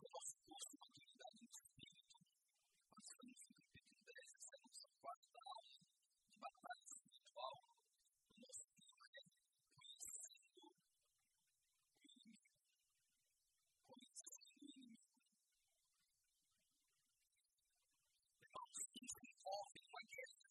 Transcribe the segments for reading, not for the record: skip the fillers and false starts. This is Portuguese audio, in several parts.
o nosso curso de maturidade no Espírito. Nós estamos no capítulo 10, essa é a nossa quarta aula de batalha espiritual. O nosso tema é conhecendo o inimigo. Conhecendo o inimigo. Irmãos, quem se envolve em uma guerra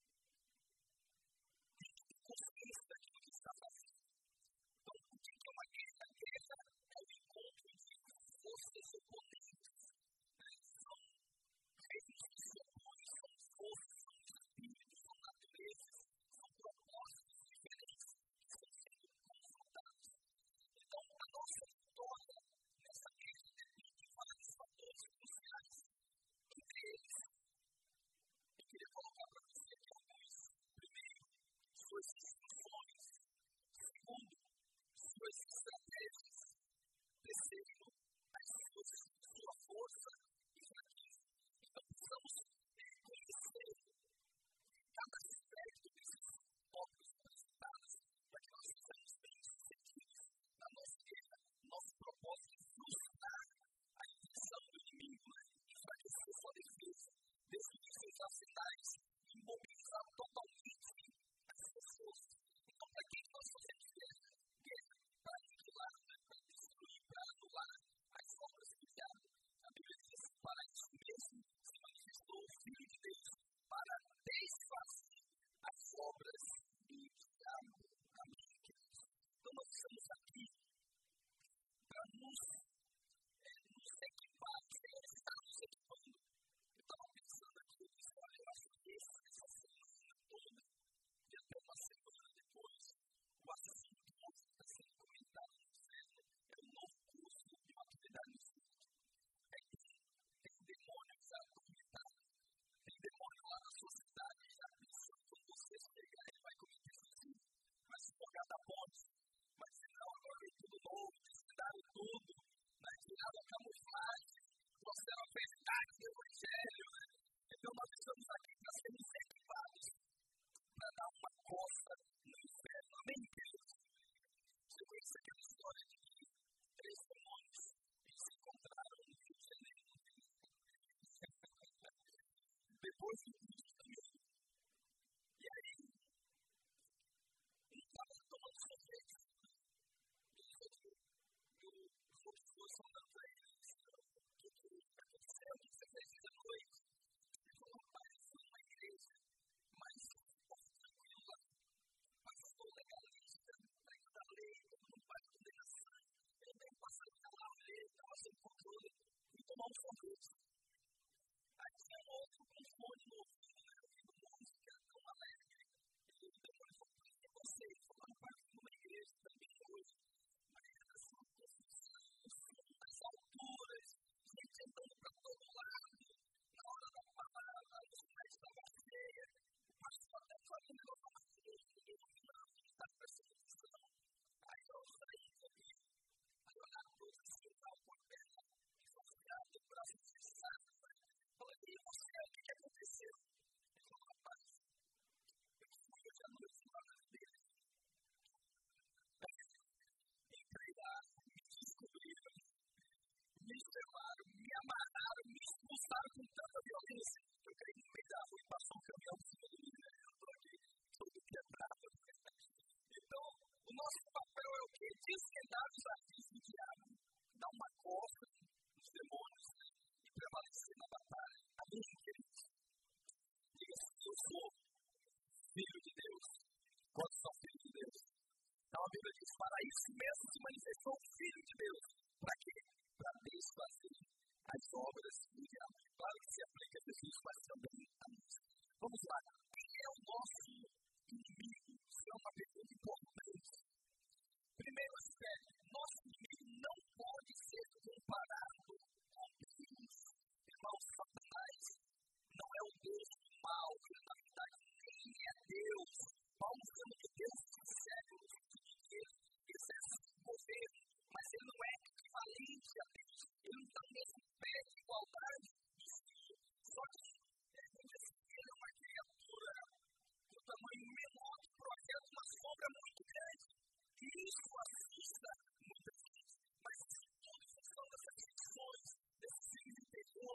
tem que ter consciência daquilo que está fazendo. Então, o que é uma guerra? A guerra é o encontro de forças oponentes. São reinos que se opõem, são forças, são espíritos, são naturezas, são propósitos diferentes que estão sendo confrontados. Então, a nossa vitória nessa guerra depende de vários fatores cruciais. Entre eles, eu queria colocar para você aqui alguns. Primeiro, suas instruções. Segundo, suas estratégias. Terceiro, sua força e fraqueza. Então, precisamos conhecer cada aspecto desses tópicos apresentados para que nós sejamos bem-sucedidos na nossa guerra. Nosso propósito é frustrar a intenção do inimigo, enfraquecer sua defesa, destruir seus arsenais, imobilizar totalmente as pessoas. Então, para quem nós fazemos guerra? Guerra para aniquilar, para destruir, para anular as obras do diabo. A Bíblia diz que para isso mesmo se manifestou o Filho de Deus, para desfazer as obras do diabo. Amém, queridos? Então, nós estamos aqui para nos equipar, o Senhor está nos equipando. Eu estava pensando aqui, eu disse, olha, eu acho que essa semana toda, e até uma semana depois, o assunto que está sendo comentado no inferno é o novo curso de maturidade no Espírito. Tem demônios atormentados, tem demônio lá na sua cidade, já pensou que quando você chegar, ele vai cometer suicídio, vai se jogar da ponte, vai dizer, não, agora vem tudo novo, descuidaram tudo, tiraram a camuflagem, trouxeram a verdade do Evangelho. Então nós estamos aqui para sermos equipados, para dar uma costa no inferno. Amém, queridos? Você conhece aquela história de que 3 demônios se encontraram no Rio de Janeiro? Depois do culto também. E aí, um estava tomando sorvete. E os outros dois falando para ele, o que aconteceu? O que você fez essa noite? Ele falou, rapaz, eu fui numa igreja, mas um pouco tranquila, mas eu sou legalista, pego da lei, todo mundo faz condenação, eu tenho passado pela lei, estava sem controle, fui tomar um sorvete. Aí tinha um outro com fone no ouvido, ouvindo música, tão alegre, e o demônio falou, por que você? Ele falou, rapaz, eu fui numa igreja também hoje, mas era só uma construção, as alturas, gente andando para todo lado, na hora da palavra, a cidade estava cheia, o pastor até falando, eu estava falando, ninguém não está prestando atenção. Aí eu saí daqui, aí eu olhava para os hospital com a perna enforcada, o braço fechado, falei, e você, o que aconteceu? Ele falou, rapaz, eu fui hoje à noite lá na dele. Entrei lá, me descobriram, me levaram, me amarraram, me expulsaram com tanta violência. Eu caí no meio da rua e passou um caminhão de cima de mim, né? Eu estou aqui todo quebrado. Então, o nosso papel é o quê? Desvendar os arquivos do diabo, dar uma costa nos demônios, né? E prevalecer na batalha. Amém, queridos? Diga assim, eu sou filho de Deus. Quantos são filhos de Deus? Então a Bíblia diz, para isso mesmo se manifestou o Filho de Deus. Para quê? Para desfazer as obras do diabo. Claro que se aplica a Jesus, mas também a nós. Vamos lá. Quem é o nosso inimigo? Isso é uma pergunta importante. Primeiro aspecto, nosso inimigo não pode ser comparado com Deus. Irmão, Satanás não é o Deus do mal, que na verdade nem é Deus. Paulo chama de Deus do século, que exerce o governo, mas ele não é equivalente a Deus. Ele não está no mesmo pé de igualdade do Senhor. Só que ele é uma criatura do tamanho menor que projeta uma sombra muito grande. E isso assusta muita gente. Mas tudo em função dessas ficções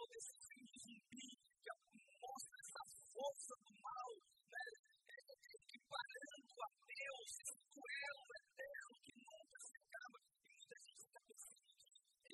desse filme de zumbi que mostra essa força do mal, né, equiparando a Deus, esse duelo eterno que nunca se acaba. E muita gente está pensando que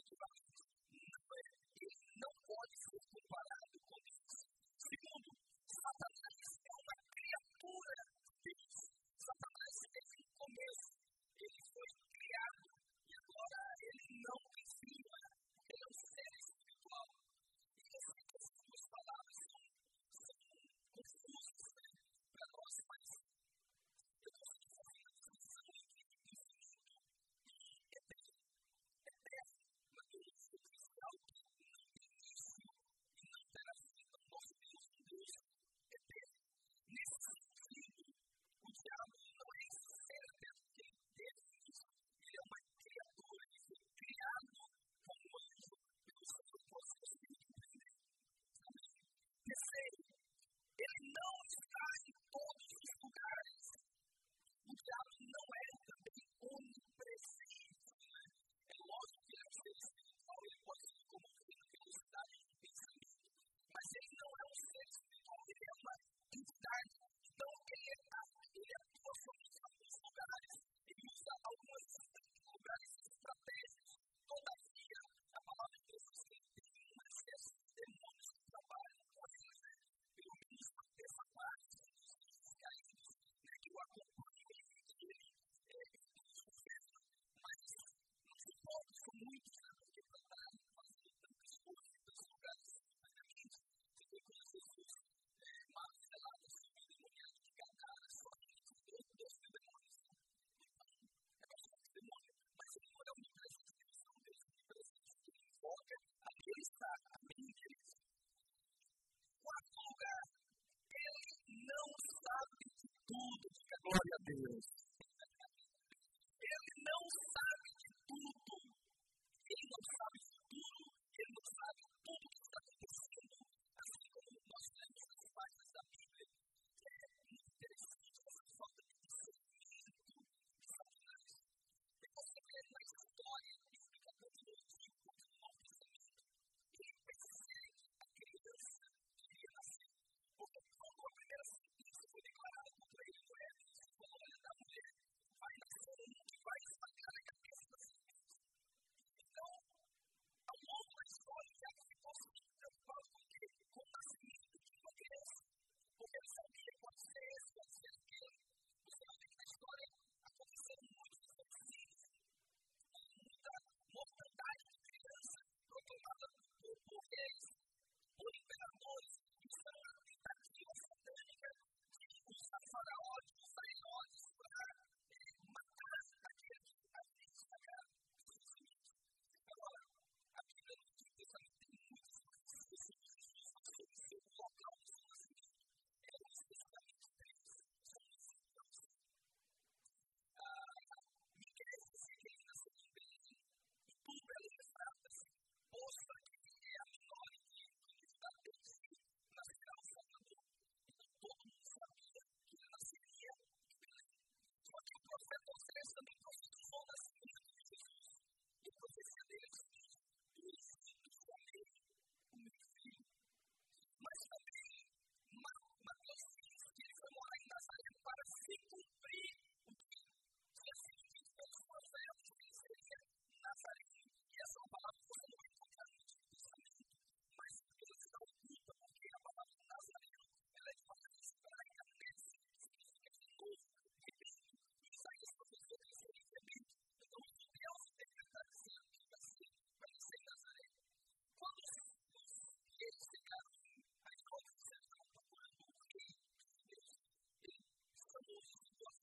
ele não pode ser comparado com Deus. Segundo, Satanás é uma criatura de Deus. Satanás, desde o começo, ele foi criado e agora ele não precisa. Ele é um ser espiritual. E eu sei que essas duas palavras são confusas, né, para nós, mas eu gosto de fazer a distinção entre infinito e eterno. Eterno, uma coisa superficial que não tem início e não terá fim. Então, nosso Deus é um Deus eterno. Nesse sentido, o diabo não é esse ser eterno que ele teve início. Ele é uma criatura, ele foi criado como anjo pelo seu propósito espiritual. Terceiro, ele não está em todos os lugares. O diabo não é também onipresente. É lógico que ele é um ser espiritual, ele pode se comover na velocidade do pensamento, mas ele não é um ser espiritual, ele é uma entidade. Então, ele atua somente em alguns lugares, ele usa alguns lugares estratégicos. Todavia, a palavra de Deus diz que ele tem um excesso de demônios que trabalham com ele, né? Pelo menos essa parte dos caídos, né, que o acompanham e ele governa. Mas não se pode com muitos, né, porque trabalham fazendo tantas coisas em tantos lugares simultaneamente. Você vê quando Jesus maus relatos sobre o demoniado de Gadara, somente 12 demônios. Então, é bastante demônio. Mas ele não é onipresente, Deus é um Deus onipresente que ele invoca, ali ele está, amém, queridos? Quarto lugar, ele não sabe de tudo, diga glória a Deus. Ele não sabe de tudo. Ele não sabe de tudo, ele não sabe tudo que está acontecendo. Assim como nós lemos nas páginas da Bíblia, é muito interessante essa falta de discernimento de Satanás. E você vê na história bíblica do Antigo e do Novo Testamento, ele persegue a criança que ia nascer. Porque quando a primeira sentença foi declarada contra ele, foi essa, falou, olha, da mulher, vai nascer um que vai esmagar a cabeça da serpente. Então, ao longo da história, o diabo ficou muito preocupado com o nascimento de uma criança. Porque ele sabia, pode ser esse, pode ser aquele. Você vai ver que na história aconteceram muitos homicídios, muita mortandade de criança proclamada por reis, por imperadores. Isso era uma tentativa satânica de usar Faraó, de usar Herodes para matar aquele que havia destacado os seus. Agora, a Bíblia no Antigo Testamento tem muitas especificações sobre o seu local de seu nascimento. Eram especificamente 3. São esses então. Miqueias dizia que ele nasceu em Belém, e tudo ela Efratas, posta que é a menor de Judá, desde nascerá o Salvador. Então todo mundo sabia que ele nasceria em Belém. Só que o profeta Osés também profetizou o nascimento de Jesus. E a profecia dele é o seguinte: do Egito chamei o meu filho. Mas também Mateus diz que ele foi morar em Nazaré para se cumprir o que tinha sido dito pelos profetas, que ele seria Nazareno. E essa é uma palavra que você não vai encontrar no Antigo Testamento, mas ela está oculta, porque a palavra Nazareno ela é de uma raiz hebraica, nesse, que significa de novo, repetido. E Isaías professou que ele seria incremento. Então, os judeus interpretaram dizendo que vai nascer em Nazaré. Quando eles chegaram a Herodes, eles estavam procurando o rei dos judeus. Ele chamou os judeus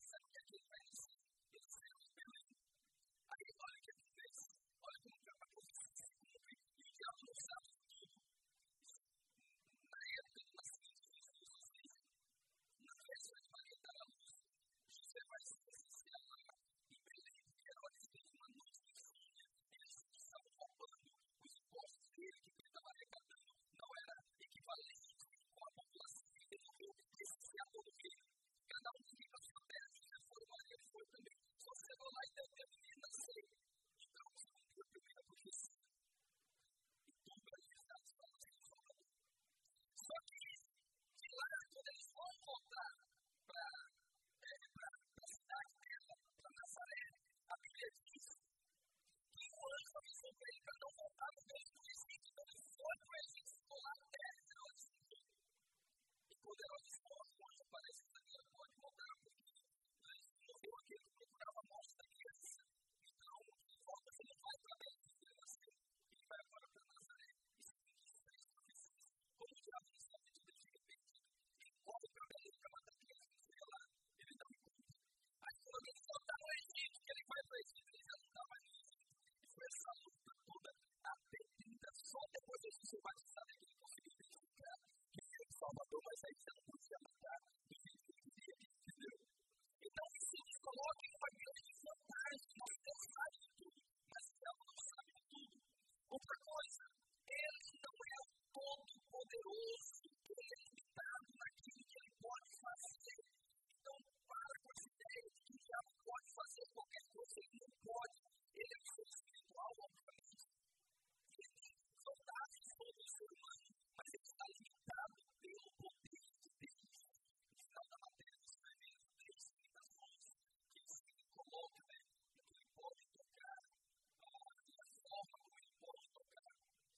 ele para não voltar no mesmo Egito. Então ele foi para o Egito, ficou lá até Herodes. E quando Herodes morre, o anjo aparece e diz: pode voltar, porque morreu aquele que procurava a morte da criança. Então, volta, você não vai para Belém, ele nasceu. Ele vai agora para Nazaré. Isso tem 16 profecias. Como o diabo não sabe tudo, ele fica perdido. Ele corre para Belém para matar a criança, não chega lá, ele não encontra. Aí quando ele volta no Egito, que ele vai para o Egito, ele já não está mais no Egito. E foi essa luta toda até 30. Só depois de ser batizado que ele conseguiu identificar que ele era o Salvador, mas aí já não podia matar do jeito que ele queria, entendeu? Então, isso nos coloca em uma grande vantagem. Nós Deus sabe de tudo, mas o diabo não sabe de tudo. Outra coisa, ele não é o todo-poderoso, ele é limitado naquilo que ele pode fazer. Então, para com essa ideia de que o diabo pode fazer qualquer coisa, ele não pode. Ele é um ser espiritual, obviamente. Ele tem vantagens sobre o ser humano, mas ele está limitado pelo poder de Deus. No final da matéria, você vai ver as 3 limitações que ele coloca, né? Que ele pode tocar, e a forma como ele pode tocar.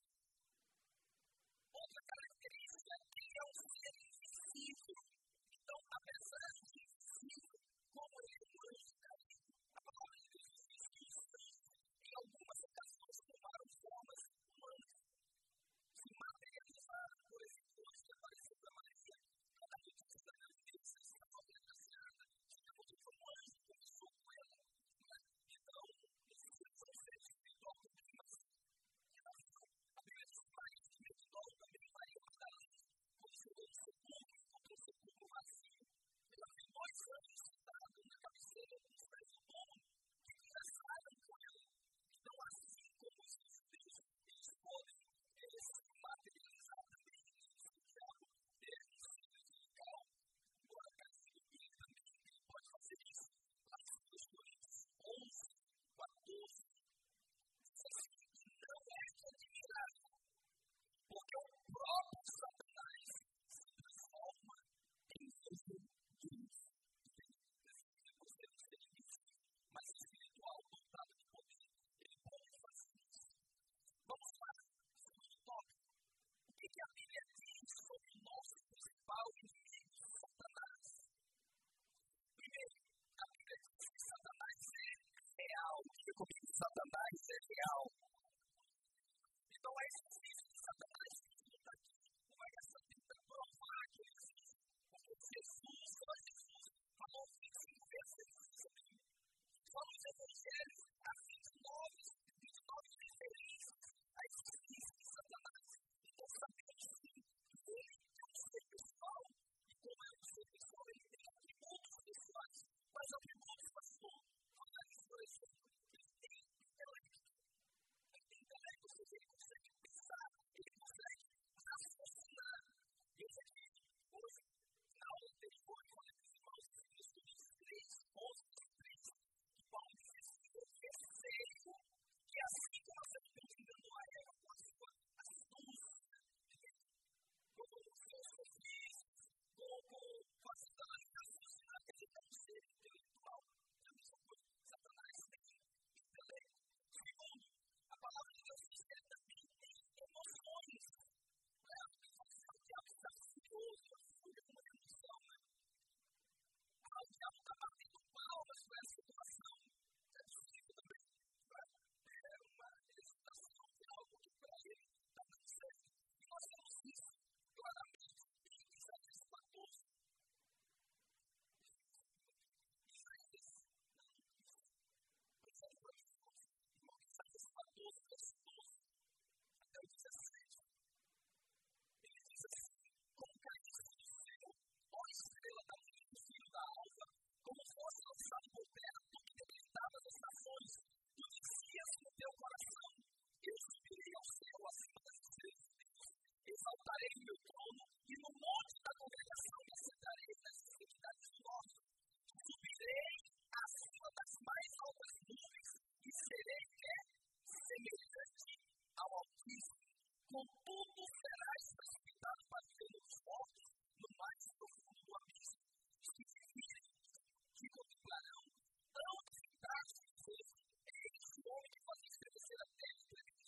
Outra característica é que ele é um ser invisível. Então, apesar de ser invisível, como ele é um anjo caído, a palavra de Deus diz que os anjos, em algumas ocasiões, tomaram formas humanas. Se materializaram, por exemplo, hoje que apareceu para Maria, na notícia da gravidez, essa nova desgraçada, tinha motivo um anjo que começou com ela. Então, esses são seres espirituais também, mas que nasceu. A Bíblia diz que Maria se meditou também, Maria Madalena, quando chegou no sepulcro, encontrou o sepulcro vazio. Ela viu 2 anjos sentados na cabeceira dos pés do túmulo, que conversaram com ela. Então, assim como os judeus, eles podem se materializar também no diabo, mesmo sendo angelical, embora tenha sido ele também, ele pode fazer isso. Lá em 2 Coríntios 11, 14, diz assim, que não é de admirar, porque o próprio Satanás se transforma em filho de Deus. Você não ser invisível, mas espiritual, dotado de poder, ele pode fazer isso. Vamos lá, segundo tópico. O que a Bíblia diz sobre o nosso principal inimigo, Satanás? Primeiro, a Bíblia diz que Satanás é real. Diga comigo, Satanás é real. Então é difícil que Satanás está aqui. Como é que essa tenta provar que ele existe? Porque Jesus, só Jesus, falou 25 vezes que ele existe aqui. Só nos evangelhos, há 29 referências a existência de Satanás. Então sabemos sim que ele é um ser pessoal, e como é um ser pessoal, ele tem atributos pessoais. Quais atributos, pastor? Falaria, por exemplo, ele tem intelecto. Ele tem intelecto, ou seja, ele consegue pensar, ele consegue raciocinar. E eu aqui, hoje, na aula anterior, eu falei para os irmãos que eu estudei 3 pontos, 3, que Paulo diz assim, eu receio que assim como você está entendendo a Eva com a sua astúcia, como os seus sofistas, como facilidade de raciocinar, que ele é um ser intelectual. É a mesma coisa. Satanás tem intelecto. Segundo, a palavra de Deus diz que ele também tem emoções. Não é a pessoa que o diabo está furioso, a fúria é uma emoção, né? O diabo está batendo palmas para essa situação. É possível também. É uma exaltação de algo que para ele está dando certo. E nós temos isso claramente em Isaías 14. Isaías, não, pois é, para mim, Isaías 14, verso 12 até o 17. Ele diz assim, como caíste do céu, ó estrela da manhã, filho da alva, como fosse lançado por terra, tu que debilitavas as nações, tu dizias no teu coração, eu subirei ao céu acima das estrelas de Deus, exaltarei o meu trono, e no monte da congregação me assentarei nas extremidades do norte, subirei acima das mais altas nuvens, e serei semelhante ao Altíssimo. Contudo, serás precipitado para o reino dos mortos, no mais profundo do abismo. Os que vivirem te contemplarão, tão excitados de dizer, eis o homem que faz estremecer a terra e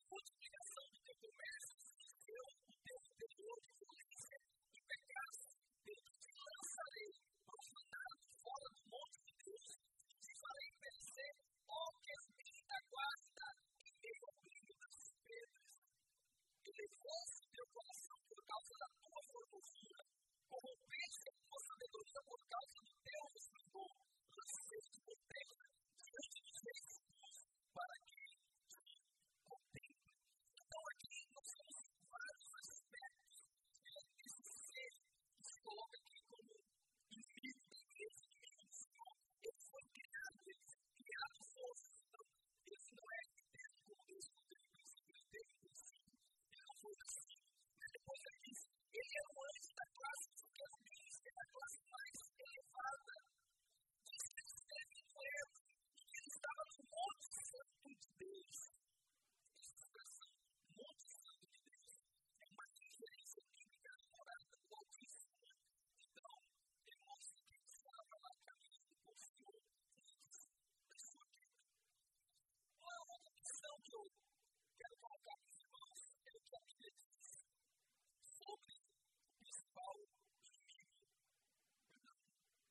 multiplicação do teu comércio, o teu interior de violência e pecado. Eu te lançarei profanado fora do monte de Deus e te farei perecer, ó que vida guarda em meio ao brilho das pedras. E levou-se o teu coração por causa da tua formosura, corrompeste a tua sabedoria por causa do teu resplendor, lancei-te por terra diante dos reis para que te contemple. Então aqui nós temos vários aspectos desse ser que se coloca aqui como inimigo da igreja, inimigo do Senhor. Ele foi criado, ele foi criado força. Então, esse não é criado como Deus não tem o princípio, ele tem o princípio. Ele não foi assim. Mas depois ele diz, ele é um anjo da classe dos querubins, que é a classe mais elevada. Diz que ele esteve em Moab e que ele estava no monte santo de Deus. Essa expressão, monte santo de Deus, é uma referência bíblica à morada do Altíssimo. Então, demonstra que ele estava lá caminhando com o Senhor antes da sua vida. Uma outra questão que eu quero colocar para os irmãos é o que a Bíblia diz sobre o principal inimigo. Perdão.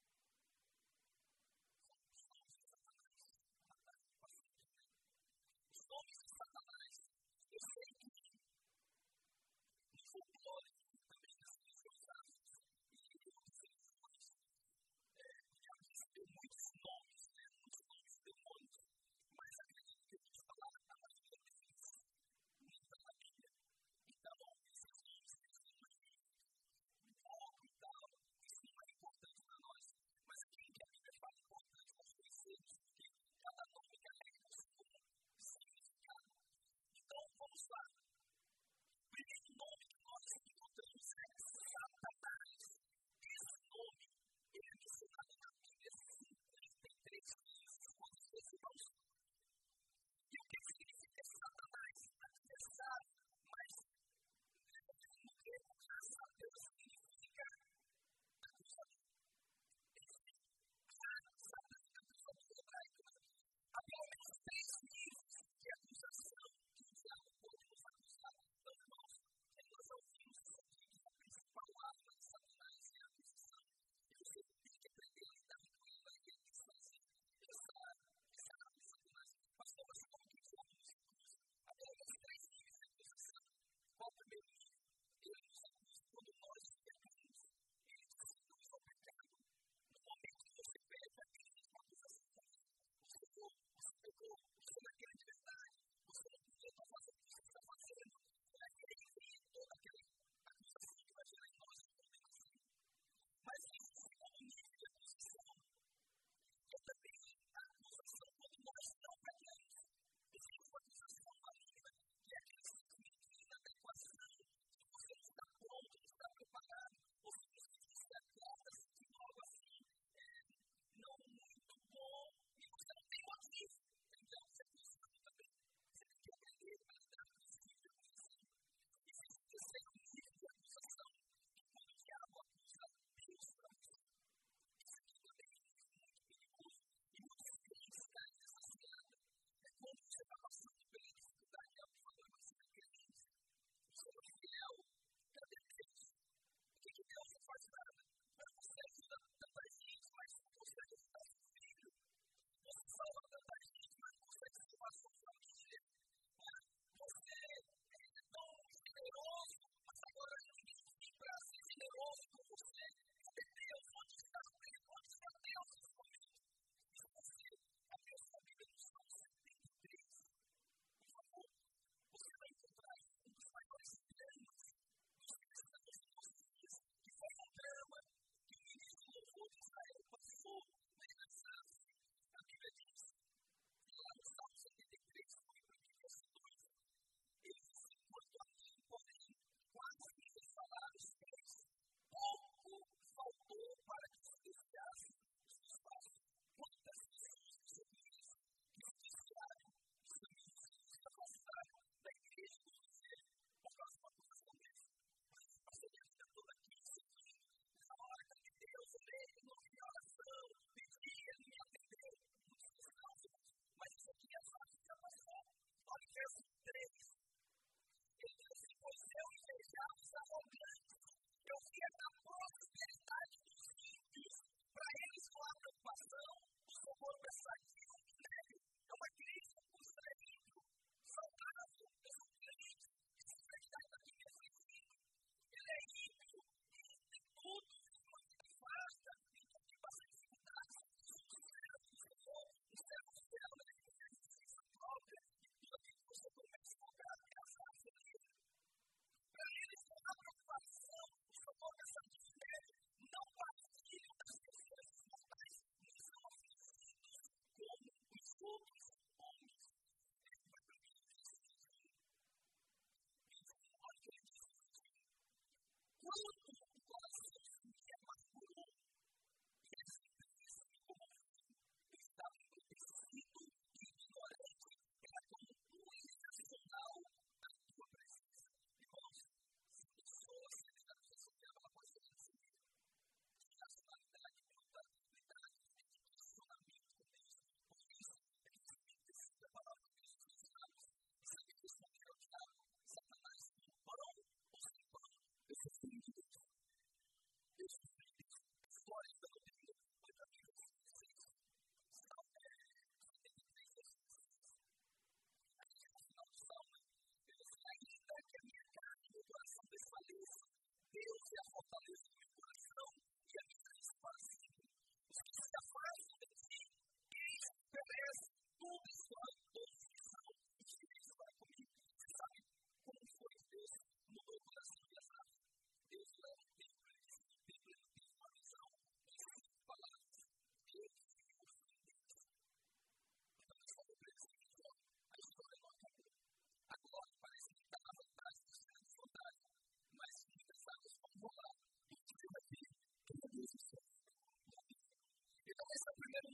Os nomes de Satanás. Os nomes de Satanás. Eu sei que no folclore, também nas religiões e outras religiões, já recebeu muitos nomes de demônios, mas acredito que a gente falar a maioria deles não está na Bíblia. Então, esses nomes têm uma um pouco e tal, isso não é importante para nós, mas aqui que a Bíblia fala importante nós conhecermos, porque cada nome carrega o seu significado. Então, vamos lá.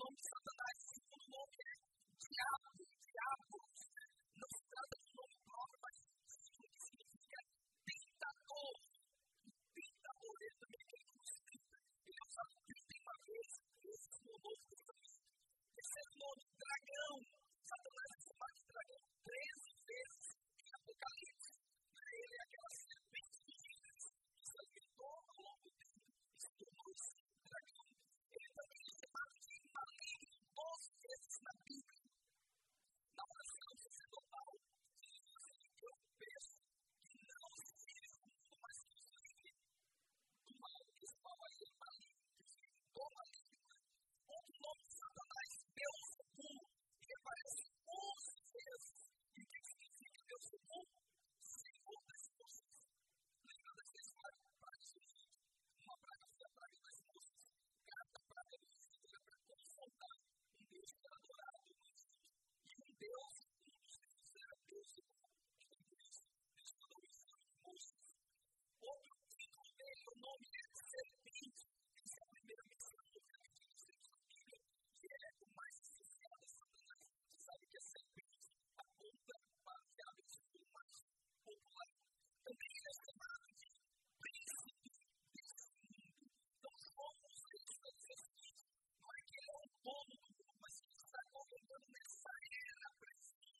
nome de Satanás, o segundo nome é diabo. Não se trata de um nome próprio, mas o que significa tentador. Tentador, ele também é aquele que nos tenta. Ele é usado 31 vezes, esse é o novo testamento. Terceiro nome, dragão. Satanás é chamado de dragão 13 vezes em Apocalipse. Ele é aquela serpente de Gênesis que se alimentou ao longo do tempo e se tornou esse dragão. Ele também é chamado de maligno 12 vezes na Bíblia. Na oração sacerdotal, eu peço que não se tire do mundo, mas que nos livre do mal. Esse mal aí é maligno, que nos livre do maligno. Outro nome de Satanás, Beelzebul, que aparece 11 vezes. E o que significa Beelzebul? Senhor das forças. Lembra das vezes pragas do Egito? Uma praga foi a praga das moças. Cada praga do Egito era para confrontar um Deus que era adorado no Egito. E um dos deuses era Beelzebul. Então, por isso, Deus mandou o Senhor de moças. Outro título dele, o nome é serpente. Essa é a primeira menção que eu tenho na Bíblia, que é o mais essencial de Satanás. Você sabe que a serpente aponta para o diabo, esse é o mais popular. Também ele é chamado de príncipe desse mundo. Então, João usa isso para dizer o seguinte: não é que ele é o dono do mundo, mas que ele está governando nessa era presente.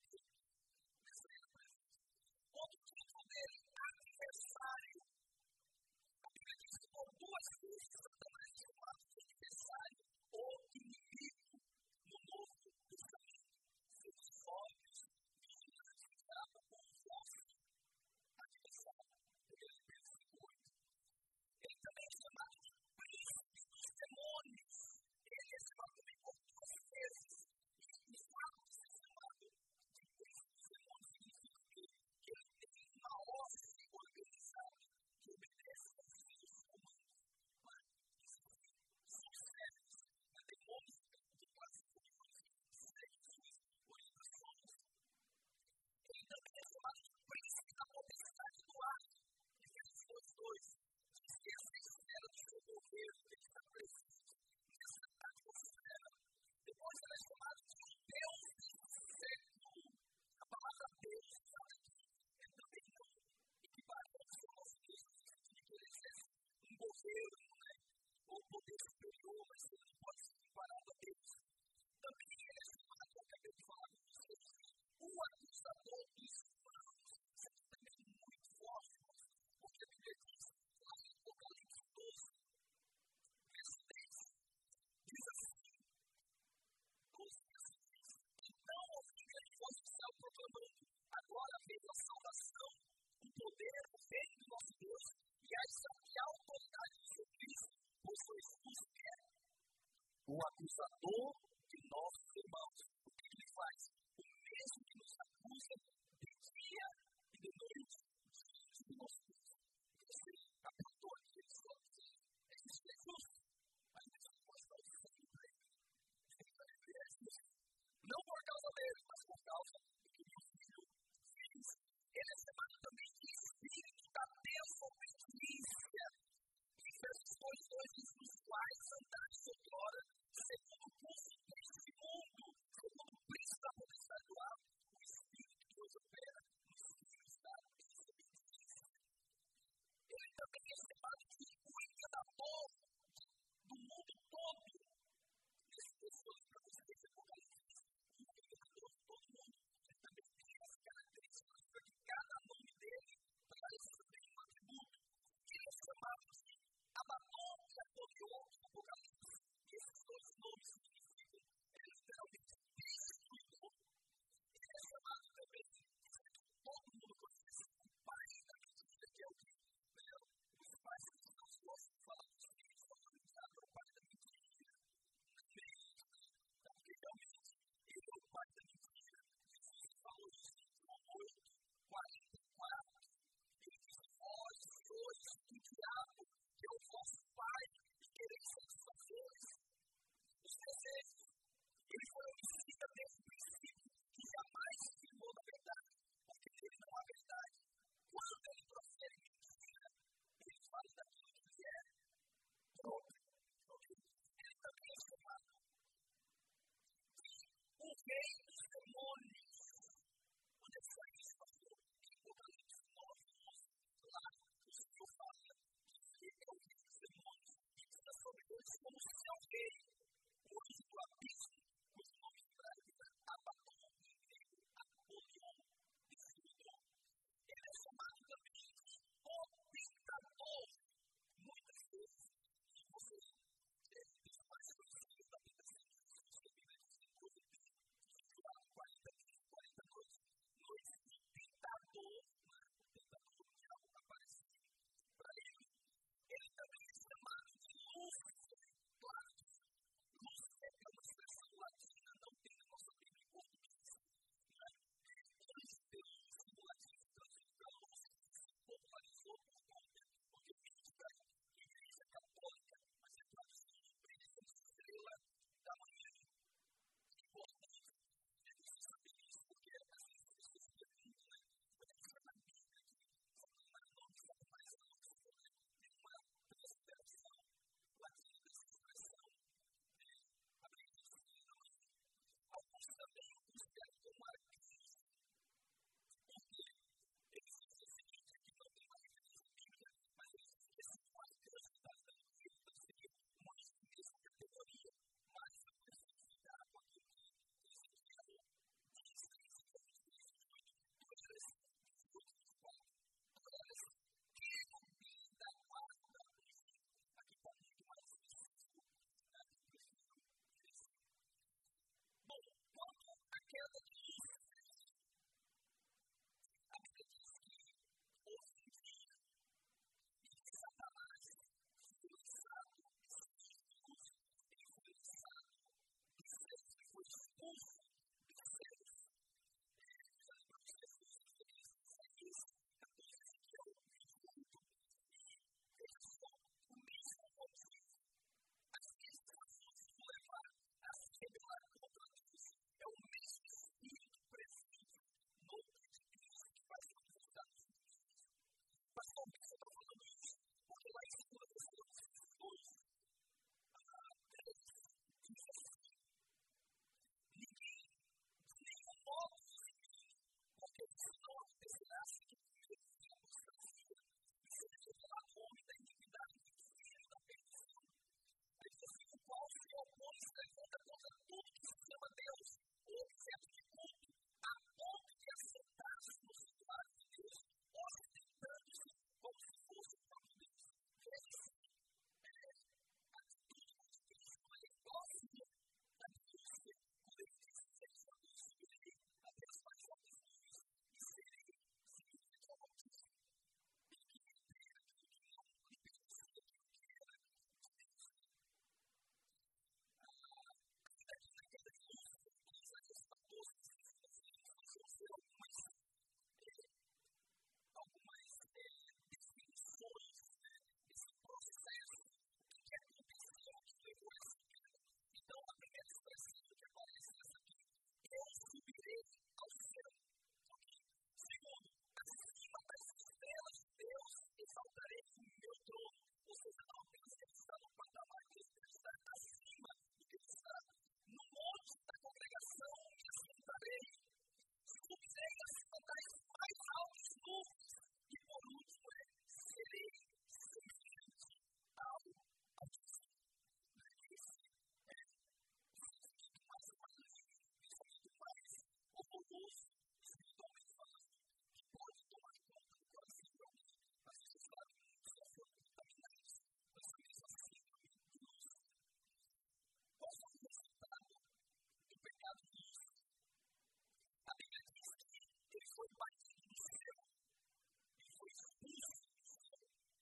Outro título dele, adversário. A Bíblia diz que por duas vezes Satanás é chamado de adversário ou inimigo no Novo Testamento. Seus olhos vigilantes estavam com o vosso adversário. Ele pensa em muito. Ele também é chamado de príncipe dos demônios. Ele é chamado também por duas vezes. E o fato de ser chamado de príncipe dos demônios significa que ele tem uma hoste organizada que obedece aos seus comandos. São sérios, demônios de quase milhões que seguem suas orientações. Ele também é chamado de príncipe da potestade do ar. Efésios 2:2 diz que essa é a esfera do seu governo, ele está presente nessa atmosfera. Depois ele é chamado de Deus do século. A palavra Deus fala aqui é também não equiparado ao nosso Deus, no sentido de que ele exerce um governo, né? Ou poder superior, mas ele não pode ser comparado a Deus. Também ele é chamado, eu acabei de falar com vocês, o acusador dos irmãos. Isso aqui também é muito forte, porque a Bíblia diz lá em Apocalipse 12, verso 10, diz assim, 12, verso 10, então ouvi grande voz do céu proclamando: agora veio a salvação, o poder, o reino do nosso Deus e a autoridade do seu Cristo, pois foi expulso que é o acusador de nossos irmãos. O que ele faz? O mesmo que nos acusa de dia e de noite diante do nosso Deus. Você apontou aqui, ele só diz, isso é justo, mas Deus não pode dar o sangue para ele. Ele é justo. Não por causa dele, mas por causa do que o Filho fez. Ele é chamado também de Espírito da desobediência. Em versos 2:2 diz: nos quais andaste outrora, segundo o curso deste mundo, segundo o príncipe da potestade do ar, o Espírito que hoje opera nos filhos da desobediência. Ele também é chamado de o enganador do mundo todo. Nesse texto para você ver Apocalipse, o enganador de todo mundo. Ele também tem as características para que cada nome dele pareça também um atributo. Ele é chamado de Abaddon e Apollyon do Apocalipse. E esses dois nomes significam literalmente destruidor. Ele é chamado também de todo mundo conhece o pai da mentira, que é o que os pais cristãos gostam de falar dos filhos, falando que é o pai da mentira. Porque realmente ele é o pai da mentira. Jesus falou isso em João 8:44. Ele diz: vós, senhores do diabo, que é o vosso pai, e quereis satisfazê-los os desejos. Ele foi homicida desde o princípio, que jamais se firmou na verdade, porque nele não há verdade. Quando ele profere mentira, ele fala daquilo que é próprio. Ele também é chamado rei dos demônios. Onde é que está isso, pastor? Em Apocalipse 9:11, lá o Senhor fala que ele é o rei dos demônios e diz sobre eles como seu rei, o anjo do abismo, cujo nome hebraico é Abaddon, em grego Apolion, destruidor. Ele é chamado também de o tentador. Muitas vezes, e você deixa mais conhecido da Bíblia, que a Bíblia diz em coisa de 40 dias, 40 noites do tentador, o tentador, o diabo aparece para ele. Ele também é chamado de Lúcifer. Claro, Lúcifer é uma expressão latina, não tem na nossa Bíblia em português. Antes de Lúcifer no latim se traduzir para Lúcifer, se popularizou por conta, porque vindo da Igreja Católica, mas é traduzido para essa estrela da manhã. Importante você saber isso, porque às vezes as pessoas se perguntam, quando a gente vai na Bíblia, que Satanás não sabe mais a Lúcifer, tem uma transliteração latina dessa expressão, abrangente na manhã. Alguns também o consideram como arcanjo, porque eles dizem o seguinte, aqui não tem uma referência bíblica, mas eles dizem que esse arcanjo está dando ele seria uma mesma categoria, mas eu preciso ficar com aquilo que Ezequiel diz, Ezequiel 18, agora, querubim da guarda, aqui está muito mais específico, eu preciso dizer. Bom, quanto à queda de Lúcifer, a Bíblia diz que houve um dia em que Satanás foi lançado, ele foi lançado dos céus, ele foi expulso dos céus. Já lembrou que Jesus fez Isaías 14, que é o 28, e veja só, o mesmo motivo, as mesmas razões que o levaram a se rebelar contra Deus, é o mesmo espírito presente no outro de Cristo que vai se manifestar nos últimos dias. Pastor, por que você está falando isso? Porque lá em 2 Tessalonicenses 2, 3, diz assim: ninguém, de nenhum modo, porque isso não acontecerá se que primeiro venha a apostasia e seja revelado o homem da iniquidade e o filho da perdição. Aí diz assim: o qual se opõe e se levanta contra tudo que se chama Deus, ou objeto de culto, a ponto de assentar-se no santuário de Deus, ostentando-se como se fosse o próprio Deus. Veja-se, a atitude de Cristo é igualzinha da de Lúcifer, quando ele diz que ele só subirei até as mais altas nuvens e serei simplesmente ao Altíssimo. Ele queria ter aquilo que não lhe pertencia, aquilo que era de Deus. Ainda aqui na queda de Lúcifer, em Isaías 14, nós vamos ver algumas definições desse processo, o que aconteceu, o que levou a essa queda. Então, a primeira expressão que aparece é essa aqui: eu subirei ao céu. Segundo, acima das estrelas de Deus, exaltarei o meu trono. Ou seja, não apenas ele está no patamar de Deus, ele está acima do que ele está. No monte da congregação me assentarei. Subirei acima das mais altas nuvens. E por último, serei semelhante ao Altíssimo. Esse é o sentimento mais alegre, o sentimento mais horroroso, espiritualmente falando, que pode tomar conta do coração de alguém. As pessoas sabem que já foram contaminadas com essa mesma síndrome de Lúcifer. Qual foi o resultado do pecado de Lúcifer? A Bíblia diz que ele foi batido no céu, ele foi expulso do céu.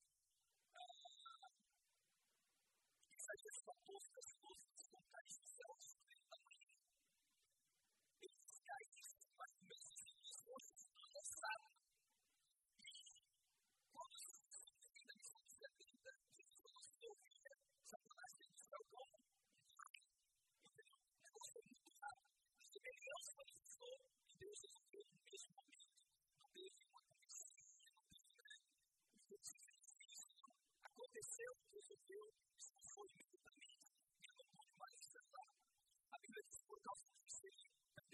Isaías 14, versículo 12, diz: quando caísse do céu, estrela da manhã. Ele disse: caísse, mas no mesmo sentido, os rostos não lançaram. E quando Jesus ainda em João 70, Jesus falou assim: eu via Satanás dentro do céu como um raio. Entendeu? O negócio foi muito rápido. A semelhança manifestou e Deus resolveu no mesmo momento. Não teve uma conversinha, não teve o que se fez. Aconteceu, resolveu, expulsou imediatamente e não pôde mais acertar. A Bíblia diz: por causa disso, ele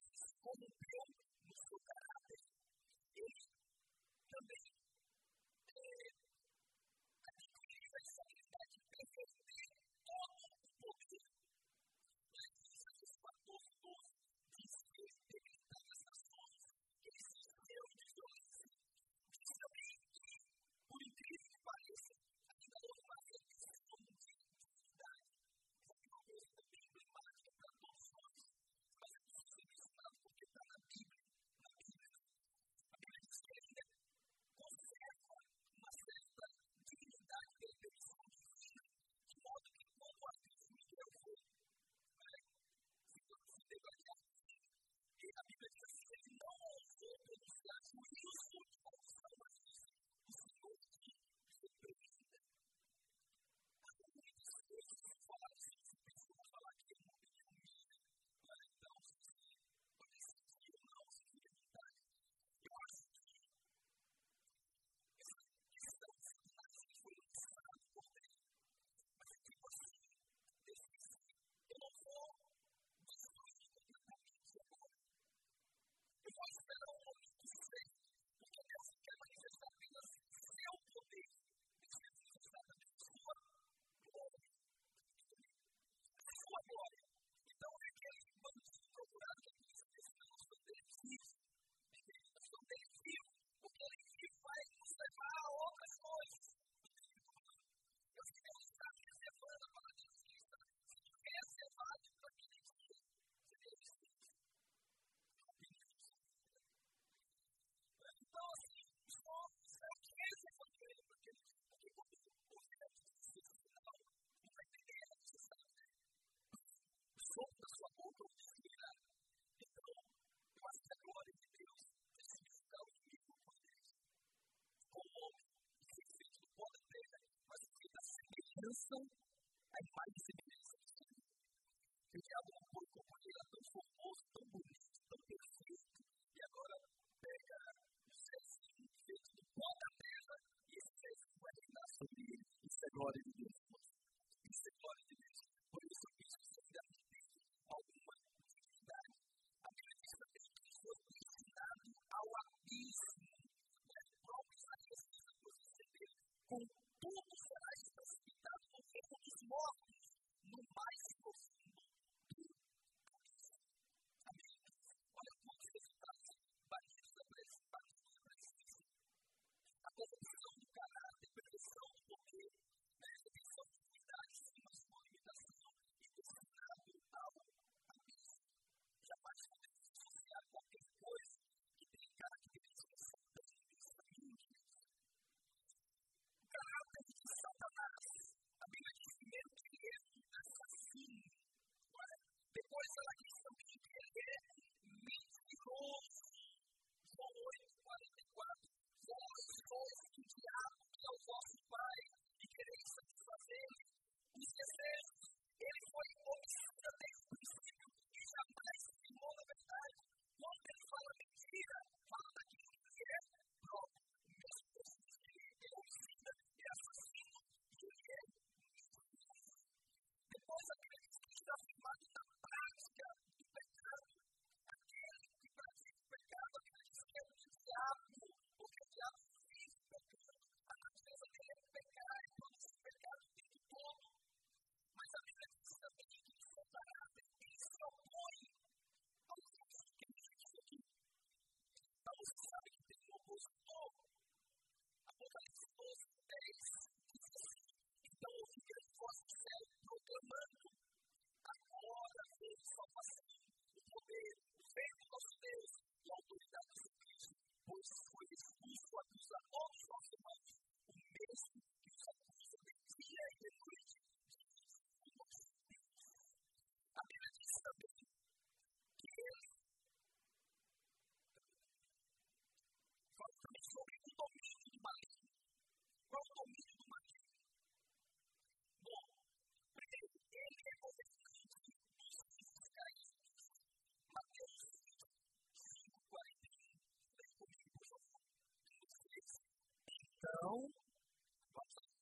corrompeu no seu caráter, ele também adquiriu essa habilidade de perverter todo o poder. Jesus 14:12 diz que ele debilitava as nações, que ele se encheu de violência. Diz também que, por incrível que pareça, ainda houve uma redução de divindade. Essa é uma coisa também emblemática para todos nós. Mas é preciso mencionar porque está na Bíblia. A Bíblia diz que ainda conserva uma certa dignidade pela permissão divina, de modo que quando o arcanjo Miguel foi se devagar, e a Bíblia diz assim, ele não ousou pronunciar juízo de maldição, mas disse, o Senhor te repreenda. Há muitas coisas que falar assim, se pessoa falar que é uma opinião minha, então se pode sentir ou não, se fica à vontade. Eu acho que essa questão de sinais foi lançada por Deus. Mas é tipo assim, Deus disse, eu não vou destruir completamente agora. Eu vou esperar um momento certo, porque Deus quer manifestar apenas seu poder. Deus quer manifestar apenas sua glória. A sua glória. Então, aquele bandido procurado que a polícia disse, não, eu sou deletivo. Eu sou deletivo, porque ele vai nos levar a outras coisas. Eu queria estar reservando para a justiça, reservado para aquele dia. Seria isso. Então, assim, os nossos reservando ele, porque quando o filho diz isso, não vai entender, você sabe. O som da sua boca, o desvira. Então, eu acho que a glória de Deus é simplesmente o inimigo por Deus. Com o homem, que é feito do pó da terra, mas feito a semelhança, a imagem e semelhança do Senhor. Que o diabo não pôde companhia, era tão formoso, tão bonito, tão perfeito, e agora pega o Zezinho feito do pó da terra, e esse Zezinho vai reinar sobre ele. Isso é glória de Deus. Isso é glória de Deus. Por isso eu penso que você ainda não tem alguma dignidade. A Bíblia diz também que foi destinado ao abismo. O próprio Isaías diz a profecia dele, contudo serás precipitado no reino dos mortos, no mais profundo do abismo. Amém? Olha quantos resultados batidos da presença. A corrupção do caráter, a perversão do poder, a retenção de dignidade, sim, mas com limitação e destinado ao abismo. Jamais podemos associar qualquer coisa que tem características satânicas a Deus. O caráter de Satanás, a Bíblia diz primeiro que ele é um assassino. Depois ela diz também que ele é mentiroso. João 8:44. Vós sois o diabo que é o vosso pai e quereis satisfazer os desejos. Ele foi homicida desde o princípio e jamais se firmou na verdade. Quando ele fala mentira, fala daquilo que é próprio. Mesmo Jesus, ele é homicida, ele é assassino e ele é mentiroso. Depois a Bíblia diz que está afirmado na prática do pecado. Aquele que pratica o pecado, a Bíblia diz que é o diabo, porque o diabo vive pecando. A natureza dele é pecar, é produzir pecado o tempo todo. Mas a Bíblia diz também que o seu caráter, ele se opõe ao justo, que ele diz aqui. Então você sabe que tem um opositor. Apocalipse 12:10 diz assim, então ouvi grande voz do céu proclamando, agora veio a salvação, o poder, o reino do nosso Deus e a autoridade de Cristo, pois foi expulso o acusador dos nossos irmãos, o mesmo que os acusa de dia e de noite, diz o nosso Deus. A Bíblia diz também que ele fala também sobre o domínio do maligno. Qual é o domínio do maligno? Bom, primeiro, ele é governante dos filhos caídos. Mateus 5:41. Leia comigo, por favor. Então, vamos lá.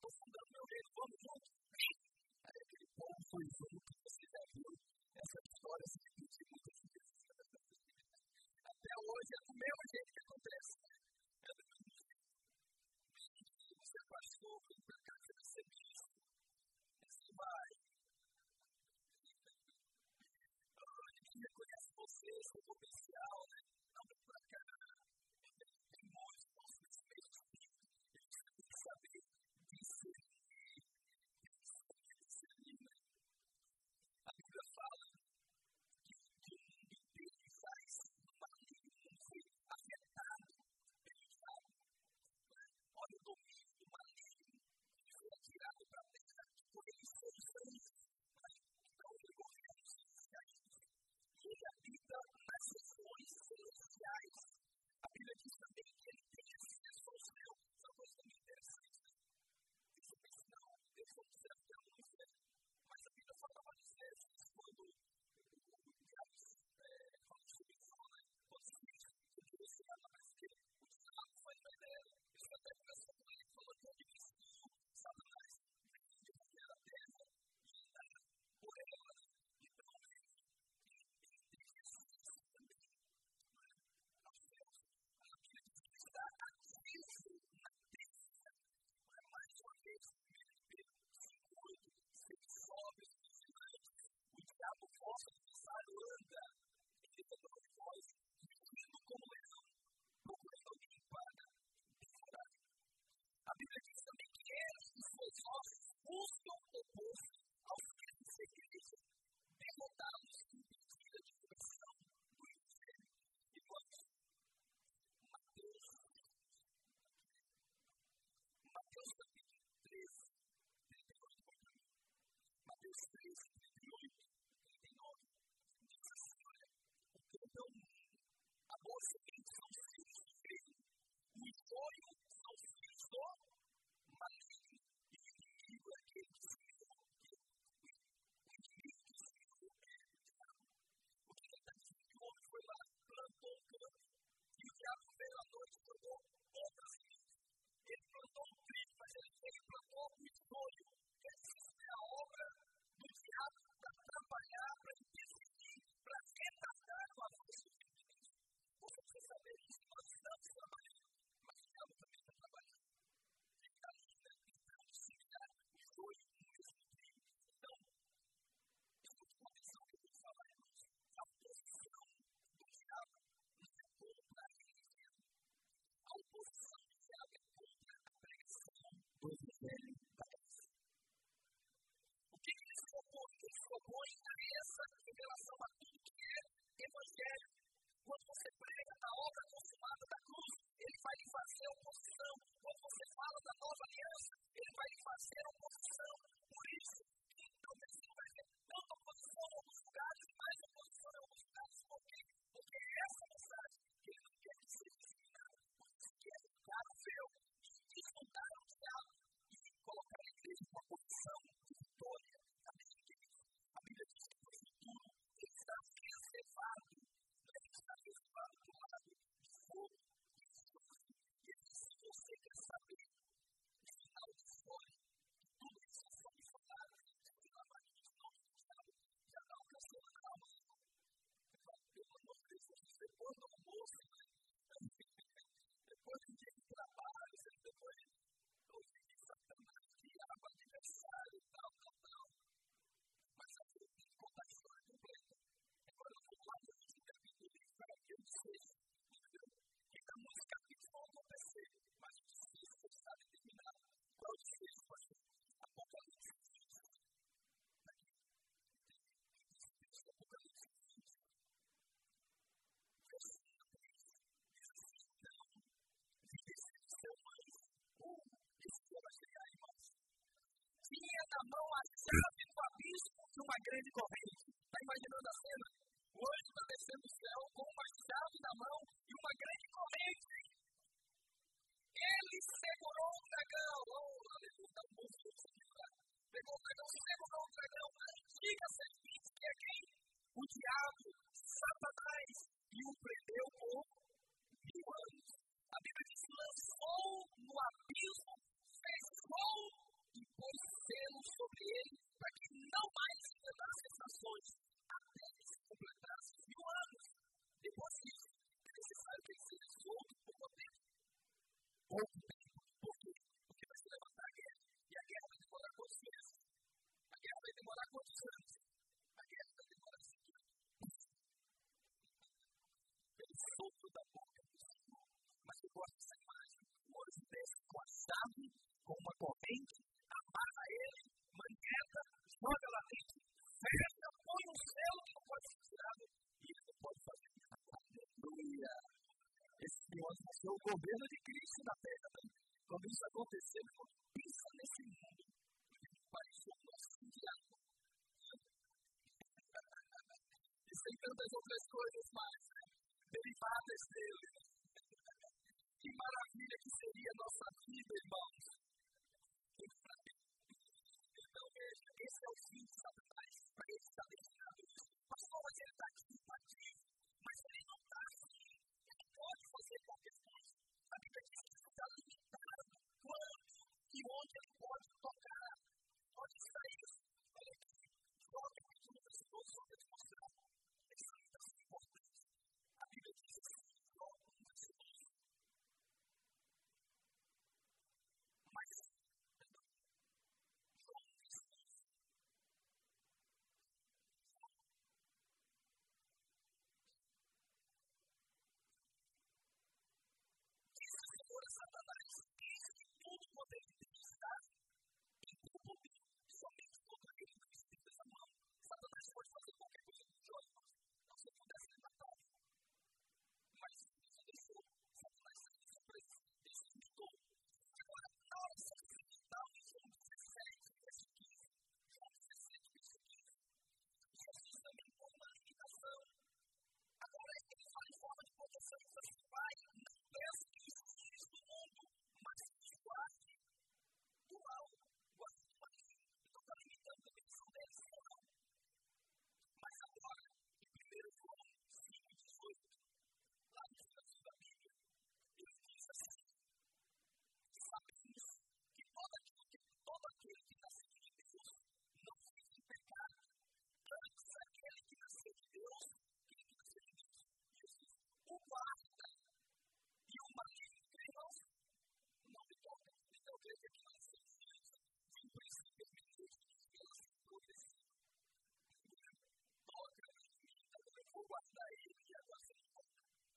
estou fundando meu reino, vamos juntos. Aí aquele povo foi junto, você já viu essa história se repetir muitas vezes. Até hoje é do mesmo jeito que acontece. É do mesmo jeito. Você é pastor, vem para cá, você vai ser bispo. Você vai. Ninguém reconhece você, seu potencial, né? Não vem para cá. Tem muitos nossos meios de vida. Eles têm que saber discernir. A Bíblia fala que o mundo inteiro faz um maligno, foi afetado pelo diabo. Olha o domínio do maligno que foi atirado para a terra por eles seus anjos. Então ele governa os celestiais. E ele habita nas regiões celestiais. A Bíblia diz também que ele tem acesso ao céu. Isso é uma coisa também interessante. Você pensa, não, Deus não serve até o inferno. Mas a Bíblia fala várias vezes quando o diabo fala sobre isso, né? Quando se diz que Deus se ama mais que ele, o diabo foi na ideia. Isso até começou com ele, falou que ele venceu Satanás, venceu a terra e andar por ela. Então, ele tem acesso também aos céus. A Bíblia diz que está ativo na terra. Mais uma vez, Pedro 5:8, sempre sobe os vigilantes, o diabo força o adversário, anda, ele tenta uma voz, rugindo como leão, procurando alguém para devorar. A Bíblia diz também que eles e suas hostes buscam opor aos crentes da igreja, derrotá-los em mentira de diversão do evangelho. E quando Mateus capítulo 13, 38, Mateus 13, 38, 39, diz assim, olha, porque então a boa semente são os filhos do reino, o joio são os filhos do maligno, e o inimigo é aquele que se equivocou, o inimigo que se equivocou é o diabo. O que ele está dizendo que o homem foi lá, plantou um campo, e o diabo veio à noite e jogou outras sementes. Ele plantou um trigo, mas ele veio e plantou um joio. Essa é a obra do diabo para trabalhar, para impedir, para retardar o avanço de Deus. Você precisa saber isso, nós estamos trabalhando, mas o diabo também está trabalhando. Ele está ainda tentando semear o joio no mesmo trigo. Então, escute com atenção que eu vou falar, irmãos. A oposição do diabo não é contra a religião. A oposição do diabo é contra a pregação do evangelho da graça. O que ele se opõe? Ele se opõe a essa revelação a tudo que é evangelho. Quando você prega da obra consumada da cruz, ele vai lhe fazer oposição. Quando você fala da nova aliança, ele vai lhe fazer oposição. Por isso, talvez você não vai ter tanta oposição em alguns lugares e mais oposição em alguns lugares. Por quê? Porque é essa mensagem que ele não quer que seja disseminada. Porque ele quer dar o véu e desmontar o diabo e colocar a igreja numa posição de vitória. A Bíblia diz que no futuro ele está reservado. Ele está reservado do lado de fogo e de fogo. E se você quer saber o final da história, tudo isso só me falaram, de lavar os nomes do diabo, já não alcançou a alma. Pelo amor de Deus, depois do almoço, depois do dia de trabalho, depois de Satanás, diabo, adversário, tal. Mas a gente tem que contar a história completa. Agora eu vou lá no último capítulo do livro, para que eu seja, entendeu? Então, muitos capítulos vão acontecer, mas o desfecho já está determinado. Qual é o desfecho, pastor? Apocalipse 20. Aqui. Apocalipse 20. Verso 3. Diz assim, então, vi descer do céu um anjo. Esse dia vai chegar, irmãos. Tinha na mão a chave do abismo de uma grande corrente. Está imaginando a cena? O anjo está descendo do céu com uma chave na mão e uma grande corrente. Ele segurou o dragão. Aleluia, um bom Deus. Pegou o dragão, segurou o dragão. A antiga serpente, que é quem? O diabo, Satanás, e o prendeu por 1000 anos. A Bíblia diz que lançou no abismo, fechou pouco tempo. Por quê? Porque vai se levantar a guerra. E a guerra vai demorar quantos meses? A guerra vai demorar quantos anos? A guerra vai demorar 5 anos. Pelo sopro da boca do Senhor. Mas eu gosto dessa imagem. O anjo desce com a chave, com uma corrente, amarra ele, mangueta, joga lá dentro, fecha, põe um selo que não pode ser tirado e ele não pode fazer nada. Aleluia! Esse Senhor é o governo de Cristo na terra. Né? Quando isso acontecer, pensa nesse mundo. Porque o país é o nosso diabo. E sem tantas outras coisas mais, né? Derivadas dele. Que maravilha que seria a nossa vida, irmãos. Então veja, esse é o fim de Satanás. Para ele está destinado isso. Pastor, mas ele está ativo. Mas ele não está assim. Ele pode fazer qualquer coisa. A Bíblia diz que ele está limitado. Quando e onde ele pode tocar. Pode estar isso. Olha aqui. João capítulo 12, só para te mostrar. Essa limitação é importante. A Bíblia diz assim, João 12. Mas, João 12. Diz o Senhor a Satanás, ele tudo poder está em teu poder, somente contra aquele que estende essa mão. Satanás pode fazer qualquer coisa com os olhos, não se pudesse ele matar. Mas Deus o deixou, Satanás também se apresentou, Deus o limitou. Agora, na hora de se acreditar em João 17, verso 15, João 17, verso 15, Jesus também põe uma limitação. Agora, ele fala em forma de proteção e diz assim, Pai, não peço que os tires do mundo, mas que os guarde do mal, guarde do maligno. Então está limitando a benção deles, ou não? Mas agora, em 1 João 5,18, lá no finalzinho da Bíblia, ele diz assim, sabemos que todo aquele que nasceu de Deus não vive em pecado. Antes, aquele que nasceu de Deus, Jesus, o guarda e o maligno, irmãos, não me toca. Então, veja que nós somos diante de um princípio hermenêutico de Deus progressivo. Toca em mim, então eu vou guardar ele e agora você não toca.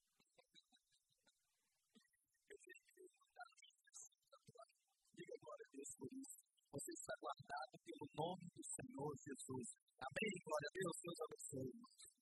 Eu sei que Deus não dá livre assim da tua vida. Diga glória a Deus por isso. Você está guardado pelo nome do Senhor Jesus. Amém, glória a Deus, Deus abençoe.